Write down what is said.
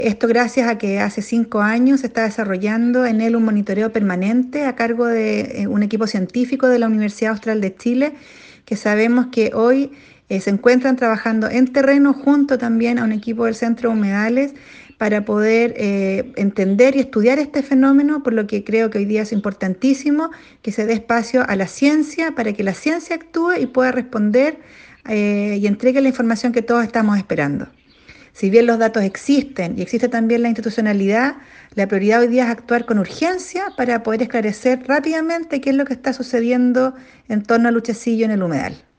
Esto gracias a que hace 5 años se está desarrollando en él un monitoreo permanente a cargo de un equipo científico de la Universidad Austral de Chile, que sabemos que hoy se encuentran trabajando en terreno junto también a un equipo del Centro de Humedales para poder entender y estudiar este fenómeno, por lo que creo que hoy día es importantísimo que se dé espacio a la ciencia para que la ciencia actúe y pueda responder y entregue la información que todos estamos esperando. Si bien los datos existen y existe también la institucionalidad, la prioridad hoy día es actuar con urgencia para poder esclarecer rápidamente qué es lo que está sucediendo en torno a Luchecillo en el humedal.